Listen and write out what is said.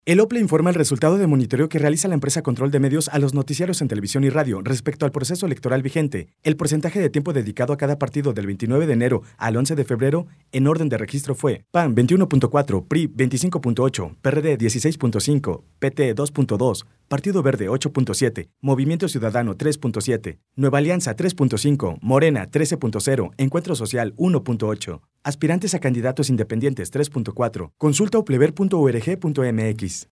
El OPLE informa el resultado de monitoreo que realiza la empresa Control de Medios a los noticiarios en televisión y radio respecto al proceso electoral vigente. El porcentaje de tiempo dedicado a cada partido del 29 de enero al 11 de febrero en orden de registro fue: PAN 21.4, PRI 25.8, PRD 16.5, PT 2.2, Partido Verde 8.7, Movimiento Ciudadano 3.7, Nueva Alianza 3.5, Morena 13.0, Encuentro Social 1.8. Aspirantes a candidatos independientes 3.4. Consulta oplever.org.mx.